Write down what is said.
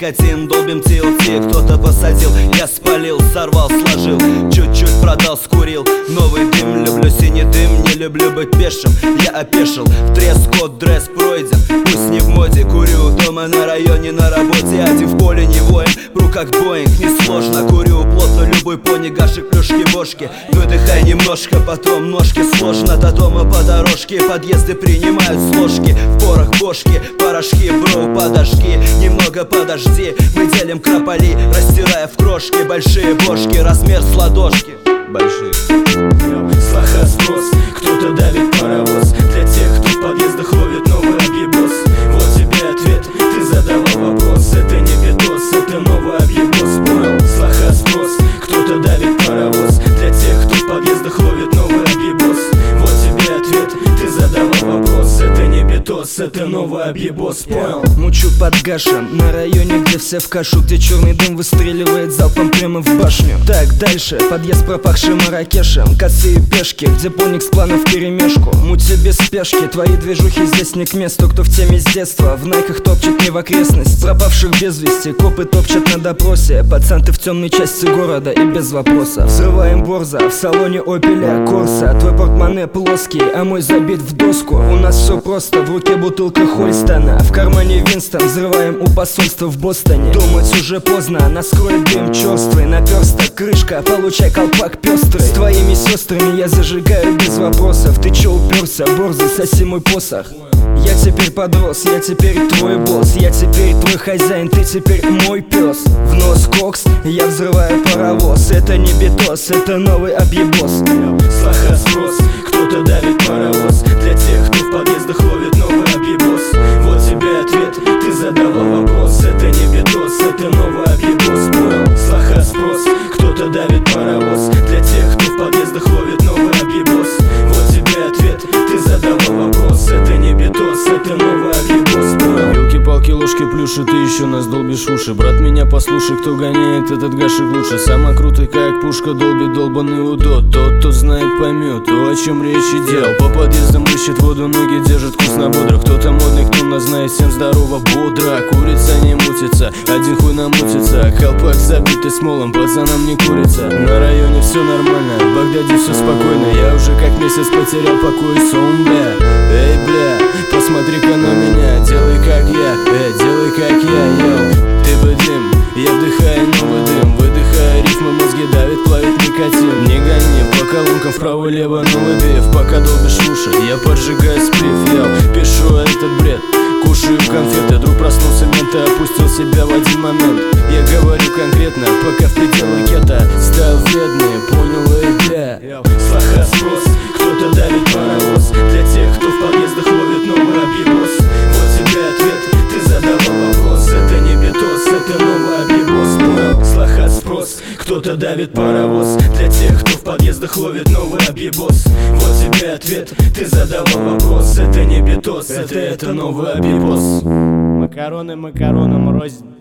никотин, долбим TLT. Кто-то посадил, я спалил, сорвал, сложил, чуть-чуть продал, скурил. Новый дым, люблю синий дым, не люблю быть пешим. Я опешил, дресс-код, дресс пройден, пусть не в моде. Курю дома, на районе, на работе, один в поле не воин. Пру как Боинг, несложно, курю плотно, любой пони, гаши, плюшки, бошки. Выдыхай немножко, потом ножки, сложно до дома по дорожке. Подъезды принимают сложки, в порох бошки, порошки, бро, подожги, немного подожди. Мы делим крополи, растирая в крошки. Большие бошки, размер с ладошки. Большие. Слаха спрос, кто-то давит паровоз. Для тех, кто в подъездах ловит новый объебос. Вот тебе ответ, ты задавал вопрос. Это не видос, это новый объебос, понял? Слаха спрос, кто-то давит паровоз. Для тех, кто в подъездах ловит новый объебос. Вот тебе ответ, ты задавал вопрос. Это не битос, это новый объебос, понял? Мучу под гашем, на районе, где все в кашу, где черный дым выстреливает залпом прямо в башню. Так, дальше, подъезд пропахший Маракешем, косые пешки, где поник с планов вперемешку. Мути без спешки, твои движухи здесь не к месту. Кто в теме с детства, в найках топчет не в окрестность. Пропавших без вести, копы топчат на допросе. Пацан, ты в темной части города и без вопроса. Взрываем борза, в салоне Опеля Корса. Твой портмоне плоский, а мой забит в доску. У нас все просто, в руке бутылка Хольстона, в кармане Винстон, взрываем у посольства в Бостоне. Думать уже поздно, нас кроет дым черствый. Наперсток, крышка, получай колпак пестрый. С твоими сестрами я зажигаю без вопросов. Ты че уперся, борзый, соси мой посох. Я теперь подрос, я теперь твой босс. Я теперь твой хозяин, ты теперь мой пес. В нос кокс, я взрываю паровоз. Это не битос, это новый объебос. Слаха спрос, кто-то давит паровоз. Для тех, кто в подъездах ловит новый объебос. Вот тебе ответ, ты задавал вопрос. Это не битос, это новый объебос, понял? Слаха спрос, кто-то давит паровоз. Для тех, кто в подъездах ловит новый объебос. Вот тебе ответ, ты задавал вопрос. Это не битос, это новый объебос, понял? Елки-палки, ложки плюши, ты еще нас долбишь уши. Брат, меня послушай, кто гоняет этот гашик лучше. Самый крутый, как пушка, долбит долбаный удот. Тот, кто знает, поймет то, о чем речь идет. По подъездам ищет воду, ноги держит вкусно бодро. Кто-то модный, кто нас знает, всем здорово, бодро. Курица не мутится, один хуй намутится. Колпак забитый смолом, пацанам не курица. На районе все нормально, в Багдаде все спокойно. Я уже как месяц потерял покой и сон, бля. Эй, бля, посмотри-ка на меня, делай как я, делай как я, йоу. Ты бы дым, я вдыхаю новый дым. Выдыхая рифмы, мозги давит, плавит никотин. Не гони по колонкам вправо-лево, новый биф. Пока долбишь уши, я поджигаю сплив, йоу. Пишу этот бред, кушаю конфеты. Друг проснулся, мента опустил себя в один момент. Я говорю конкретно, пока в пределах гетто. Стайл вредный, понял, и бля. Слаха спрос, кто-то давит паровоз. Для тех, кто в подъездах ловит новый объебос. Вот тебе ответ, ты задавал вопрос. Это не битос, это новый объебос, понял? Слаха спрос, кто-то давит паровоз. Для тех, кто в подъездах ловит новый объебос. Вот тебе ответ, ты задавал вопрос. Это не битос, это новый объебос. Макароны макаронам рознь.